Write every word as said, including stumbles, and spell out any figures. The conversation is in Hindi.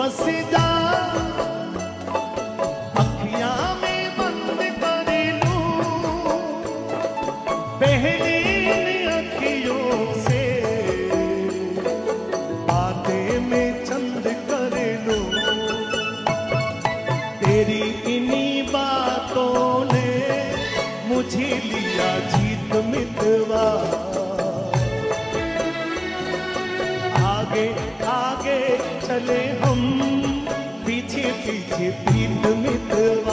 बस जा अखियां में बंद कर लूं, पहली अखियों से बातें में चंद कर लूं। तेरी इन्हीं बातों ने मुझे लिया जीत मितवा। आगे आगे चले हम, पीछे पीछे पीठ मितवा।